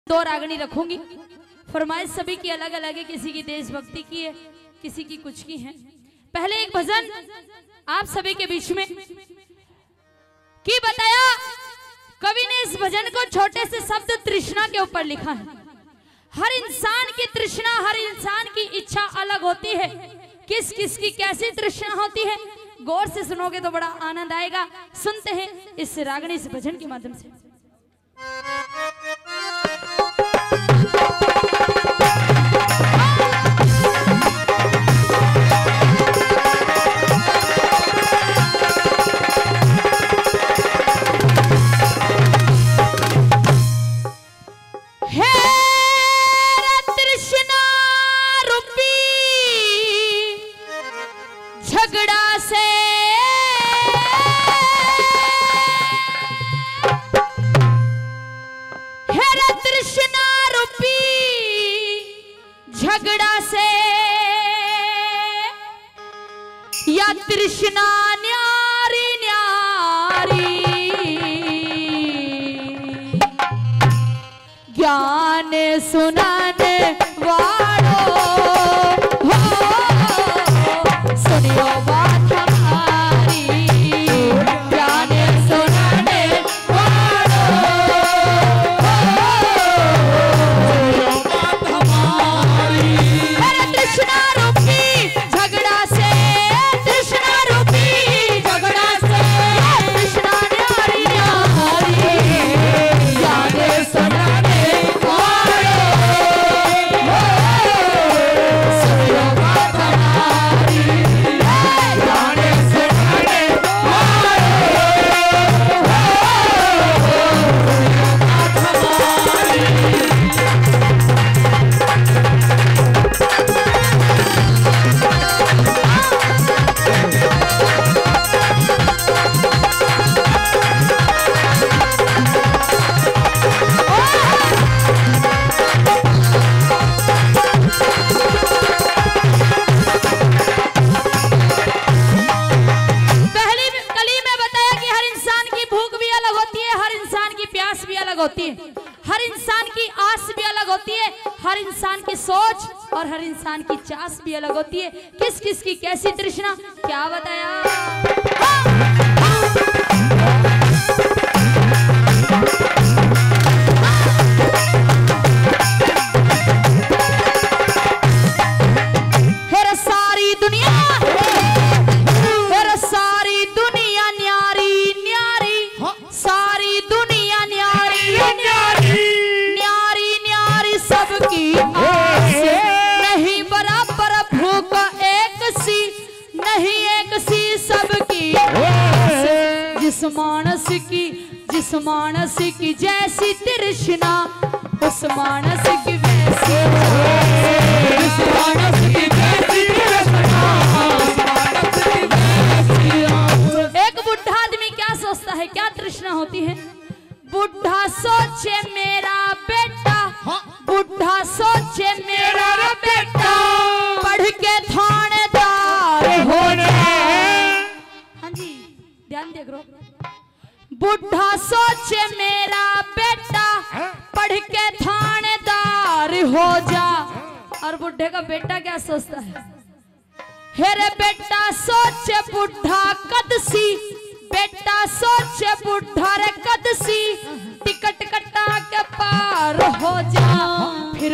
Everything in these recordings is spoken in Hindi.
2 रागनी रखूंगी। फरमाइश सभी की अलग अलग है, किसी की देशभक्ति की है, किसी की कुछ की है। पहले एक भजन आप सभी के बीच में की बताया कवि ने इस भजन को छोटे से शब्द तृष्णा के ऊपर लिखा है। हर इंसान की तृष्णा, हर इंसान की इच्छा अलग होती है। किस किस की कैसी तृष्णा होती है, गौर से सुनोगे तो बड़ा आनंद आएगा। सुनते हैं इस रागनी से भजन के माध्यम से। झगड़ा से हेरा तृष्णा रूपी झगड़ा से या तृष्णा न्यारी न्यारी ज्ञान सुनाने वालों सुनियो बात हमारी, ज्ञान सुनाने वालों सुनियो बात हमारी। अरे तृष्णा रूपी झगड़ा से, तृष्णा रूपी झगड़ा से तृष्णा न्यारी न्यारी ज्ञान सुनाने वालों सुनियो बात हमारी। होती है, हर इंसान की आस भी अलग होती है, हर इंसान की सोच और हर इंसान की चास भी अलग होती है। किस किस की कैसी तृष्णा क्या बताया। हेरा सारी दुनिया, हेरा सारी दुनिया न्यारी न्यारी, सारी दुनिया सबकी आस नहीं बराबर भूख एक सी, नहीं एक सी सबकी आस। जिस मानस की जैसी तृष्णा उस मानस की वैसी, जिस मानस की जैसी तृष्णा उस मानस की वैसी। एक बुढ़ा आदमी क्या सोचता है, क्या तृष्णा होती है। बुढ़ा सोचे मेरा बेटा, बुढ़ा सोचे मेरा बेटा पढ़ के थानेदार हो जाए। हाँ जी ध्यान दे करो। बुढ़ा सोचे मेरा बेटा पढ़ के थानेदार हो जा। और बुढ़े का बेटा क्या सोचता है, हेरे बेटा सोचे बुढ़ा कदसी, बेटा सोचे बुढ़ा रे कदसी टिकट कटा के पार हो जा। फिर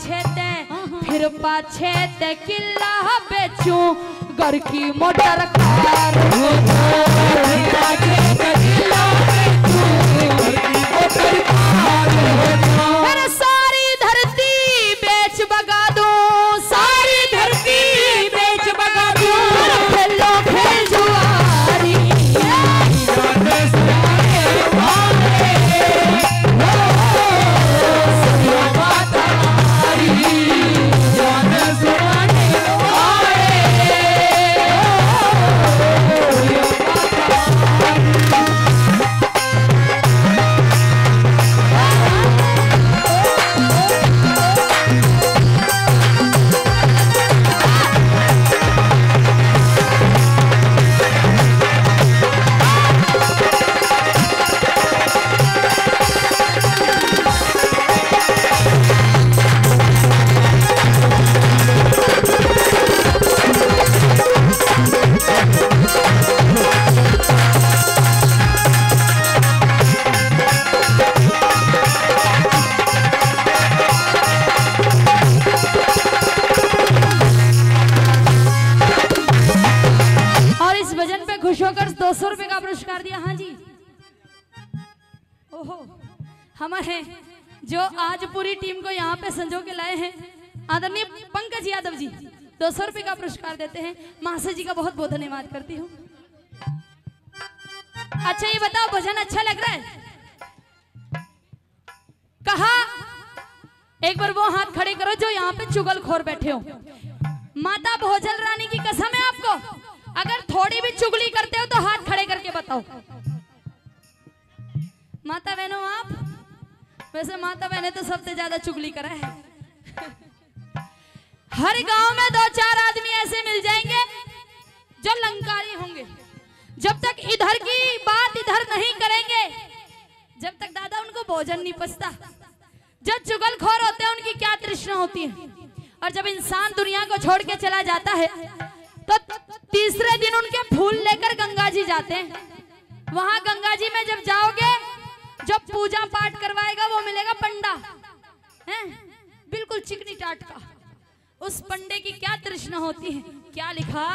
पाछे ते किला बेचूं घर की मोटर कार हो जा। पाछे ते किला बेचूं घर की मोटर कार हो जा। फिर सारी धरती बेच बगा दूं, सारी धरती बेच बगा दूं। खेलो खेल जुआरी हमारे जो आज पूरी टीम को यहाँ पे संजो के लाए हैं, आदरणीय पंकज यादव जी 200 रुपए का पुरस्कार देते हैं। महाशय जी का बहुत बहुत धन्यवाद करती हूँ। अच्छा ये बताओ, भजन अच्छा लग रहा है? कहा एक बार वो हाथ खड़े करो जो यहाँ पे चुगलखोर बैठे हो। माता भोजल रानी की कसम है आपको, अगर थोड़ी भी चुगली करते हो तो हाथ खड़े करके बताओ। माता बहनों आप, वैसे माता बहने तो सबसे ज्यादा चुगली करा है। हर गांव में 2-4 आदमी ऐसे मिल जाएंगे जो लंकारी होंगे। जब तक इधर की बात इधर नहीं करेंगे, जब तक दादा उनको भोजन नहीं पचता। जब चुगलखोर होते हैं उनकी क्या तृष्णा होती है। और जब इंसान दुनिया को छोड़ के चला जाता है तो तीसरे दिन उनके फूल लेकर गंगा जी जाते हैं। वहां गंगा जी में जब जाओगे, जब पूजा पाठ करवाएगा वो मिलेगा पंडा, हैं बिल्कुल चिकनी टाट का। उस पंडे की क्या तृष्णा होती है, क्या लिखा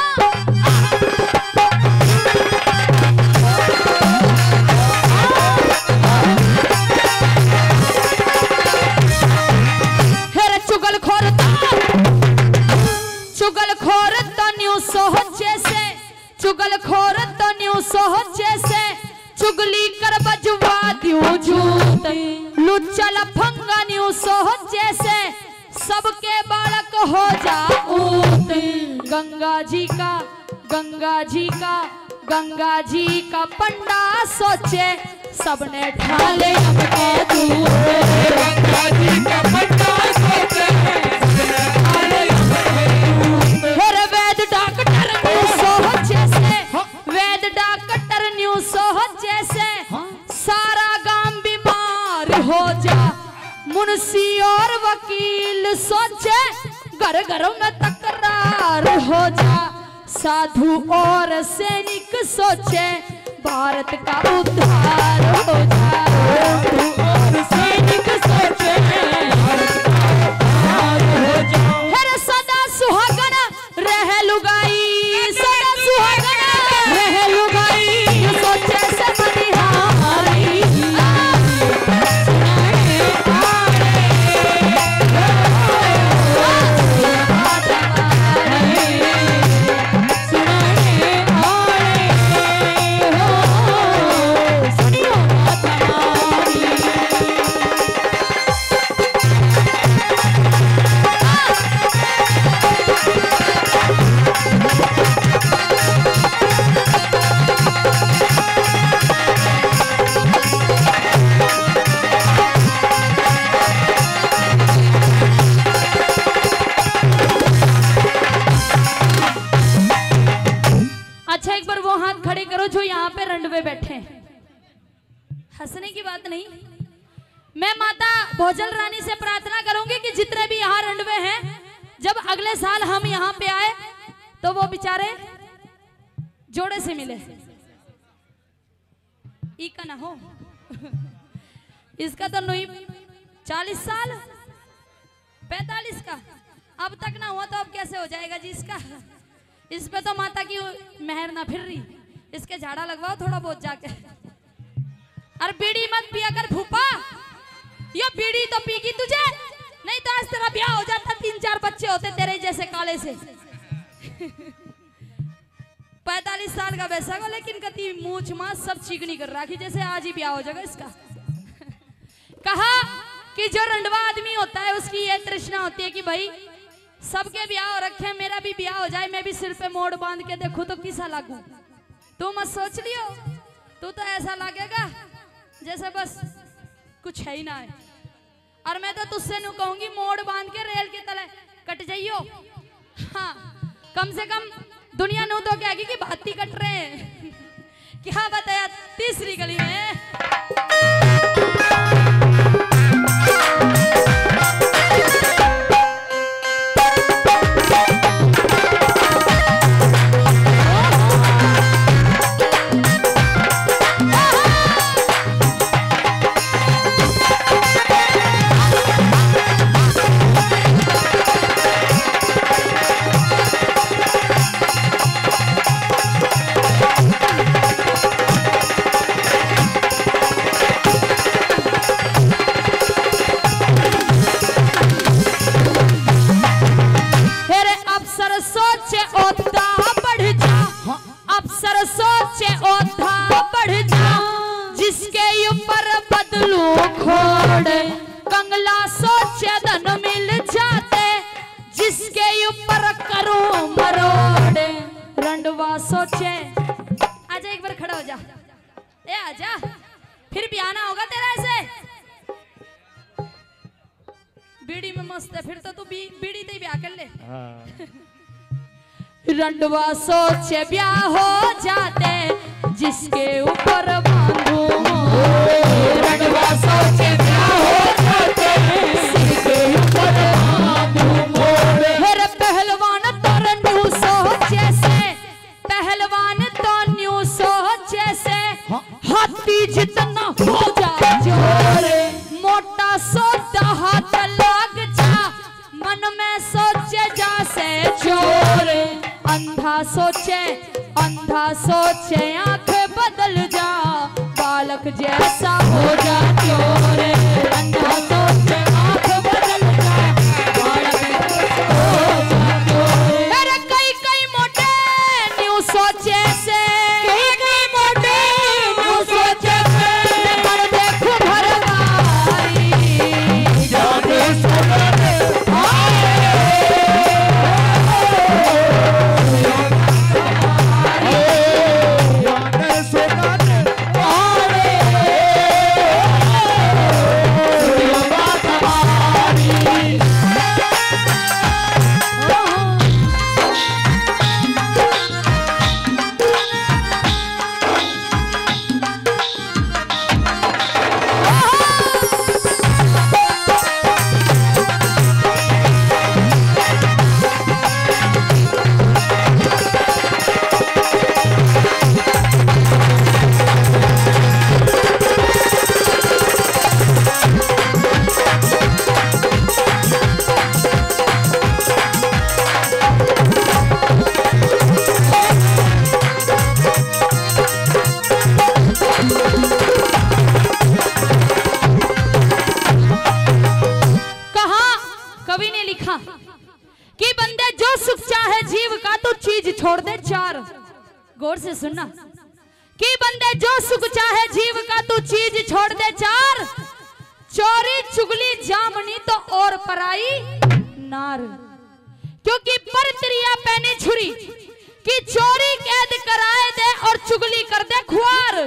चुगलखोर तो न्यू सोचे से, चुगलखोर तो न्यू सोचे से, चुगली कर बजवा दियो झूठ, लुच्चा लफंगा न्यू सोचे से, सबके बालक हो जाऊं। गंगा जी का, गंगा जी का, गंगा जी का पंडा सोचे, सबने ढाले हमके दूध। गंगा जी का पंडा सोचे, वैद डॉक्टर न्यू सोचे से, वैद डॉक्टर न्यू सोचे से, सारा गांव बीमार हो जा। मुंशी और वकील सोचे, घर घरों में तकरार हो जा। साधु और सैनिक सोचे, भारत का उद्धार हो जा। साधु और सैनिक सोचे, भारत का उद्धार हो जा। हर सदा सुहागन रह लुगाई, सदा सुहागन रह लुगाई, सोचे से बनिहारी। जो यहाँ पे रंडवे बैठे हैं, हंसने की बात नहीं। मैं माता भोजल रानी से प्रार्थना करूंगी कि जितने भी यहाँ रंडवे हैं, जब अगले साल हम यहाँ पे आए तो वो बेचारे जोड़े से मिले। इका ना हो इसका तो नहीं 40 साल 45 का अब तक ना हुआ तो अब कैसे हो जाएगा जी इसका। इस पे तो माता की मेहर ना फिर रही। इसके झाड़ा लगवाओ थोड़ा बहुत जाके। अरे बीड़ी मत पिया कर फूफा, ये बीड़ी तो पीगी तुझे, नहीं तो आज तेरा ब्याह हो जाता, 3-4 बच्चे होते तेरे जैसे काले से। 45 साल का वैसा को, लेकिन कति मूछ माँ सब चिकनी कर रखी जैसे आज ही ब्याह हो जाएगा इसका। कहा कि जो रंडवा आदमी होता है उसकी ये तृष्णा होती है कि भाई सबके ब्याह हो रखे, मेरा भी ब्याह हो जाए, मैं भी सिर पे मोड़ बांध के देखूं तो किसा लागू। तू मत सोच लियो, तू तो ऐसा लगेगा जैसे बस कुछ है ही ना है। और मैं तो तुझसे नु कहूंगी मोड़ बांध के रेल के तले कट जाइयो। हाँ कम से कम दुनिया नु तो क्या कि भाती कट रहे हैं। क्या बताया तीसरी गली में भला सोचे धन मिल जाते, जिसके ऊपर करूं मरोड़े। रंडवा सोचे, आजा एक बार खड़ा हो जा, ए आजा, फिर भी आना होगा तेरा ऐसे। बीड़ी में मस्त है, फिर तो तू बीड़ी ते ब्याह कर ले। रंडवा सोचे ब्याह हो जाते, जिसके ऊपर बांधू मोरे। रंडवा सोचे ब्याह हो जाते, जिसके ऊपर बांधू मोरे। फिर पहलवान तो न्यू सोचे से, पहलवान तो न्यू सोचे से, हाथी जितना हो जा जोरे। मोटा सोता हाथ लग जा, मन में सोचे जा से चोरे। अंधा सोचे आंख बदल जा, बालक जैसा हो जा चोरे। अंधा सोचे आंख बदल जा, बालक जैसा हो जा चोरे। मेरे कई मोटे न्यू सोचे से, कई मोटे न्यू सोचे से, कर देखो भरवारी जाने सोने कि बंदे जो सुख चाहे जीव का तो चीज छोड़ दे चार। गौर से सुनना कि बंदे जो सुख चाहे जीव का तो चीज छोड़ दे चार। चोरी चुगली जामनी तो और पराई नार। क्योंकि पर त्रिया पैनी छुरी कि चोरी कैद कराए दे और चुगली कर दे खुआर।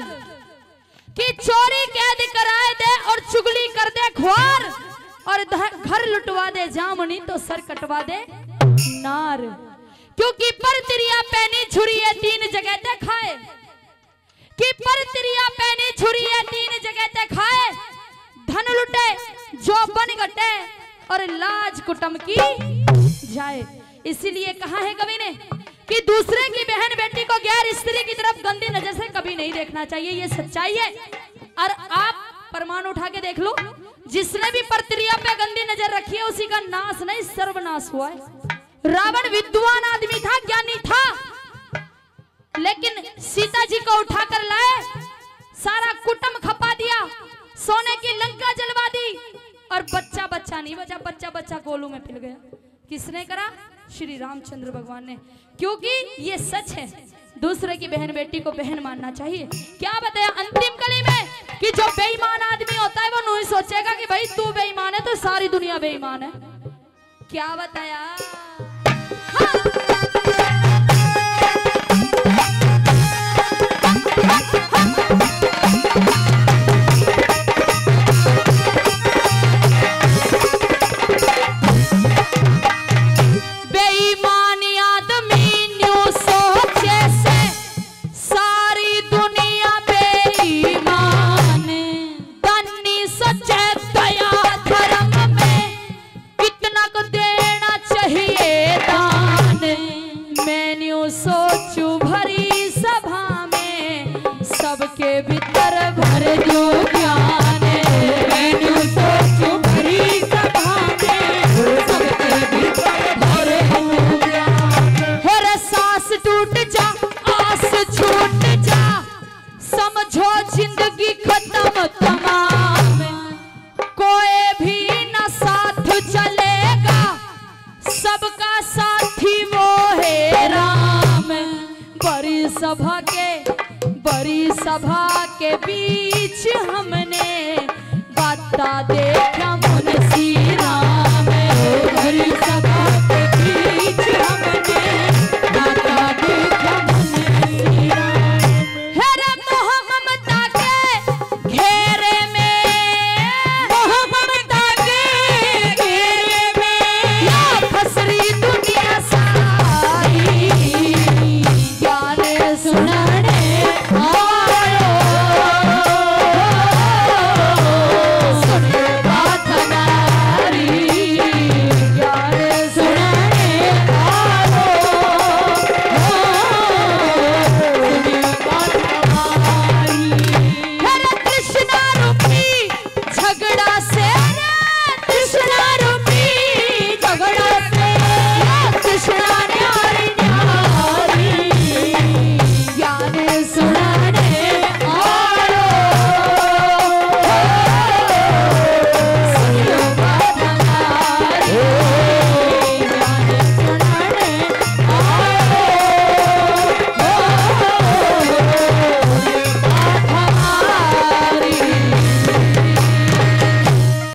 कि चोरी कैद कराए दे और चुगली कर दे खुआर। और घर लुटवा दे जामनी तो सर कटवा दे नार। क्योंकि पर तिरिया पैनी छुरी है तीन जगह ते खाए। कि पर तिरिया पैनी छुरी है तीन जगह ते खाए। धन लुटे जो बन घटे और लाज कुटुंब की जाए। इसीलिए कहा है कवि ने कि दूसरे की बहन बेटी को गैर स्त्री की तरफ गंदी नजर से कभी नहीं देखना चाहिए। ये सच्चाई है। और आप प्रमाण उठा के देख लो, जिसने भी परत्रिया पे गंदी नजर रखी है उसी का नाश नहीं सर्वनाश हुआ है। रावण विद्वान आदमी था, ज्ञानी था, लेकिन सीता जी को उठाकर लाए, सारा कुटुंब खपा दिया, सोने की लंका जलवा दी और बच्चा बच्चा नहीं बचा, बच्चा बच्चा गोलू में फिर गया। किसने करा? श्री रामचंद्र भगवान ने। क्योंकि ये सच है, दूसरे की बहन बेटी को बहन मानना चाहिए। क्या बताया अंतिम कली में कि जो बेईमान आदमी होता है वो नहीं सोचेगा कि भाई तू बेईमान है तो सारी दुनिया बेईमान है। क्या बताया? जिंदगी खत्म तमाम, कोई भी न साथ चलेगा, सबका साथी वो है राम। बड़ी सभा के बीच हमने गाता देख